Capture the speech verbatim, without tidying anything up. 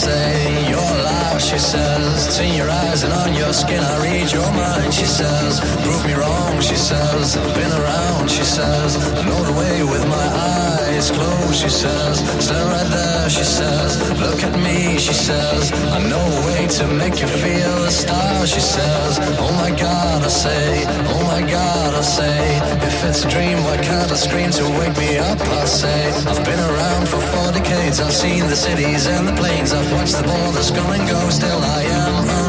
say, you're alive, she says. It's in your eyes and on your skin, I read your mind, she says. Prove me wrong, she says. I've been around, she says. I know the way with my eyes closed, she says. Stand right there, she says. Look at me, she says. I know a way to make you feel a star, she says. Oh my God, I say. Oh my God, I say. If it's a dream, why can't I scream to wake me up, I say. I've been around for four decades. I've seen the cities and the planes. I've watched the borders come and go. Still I am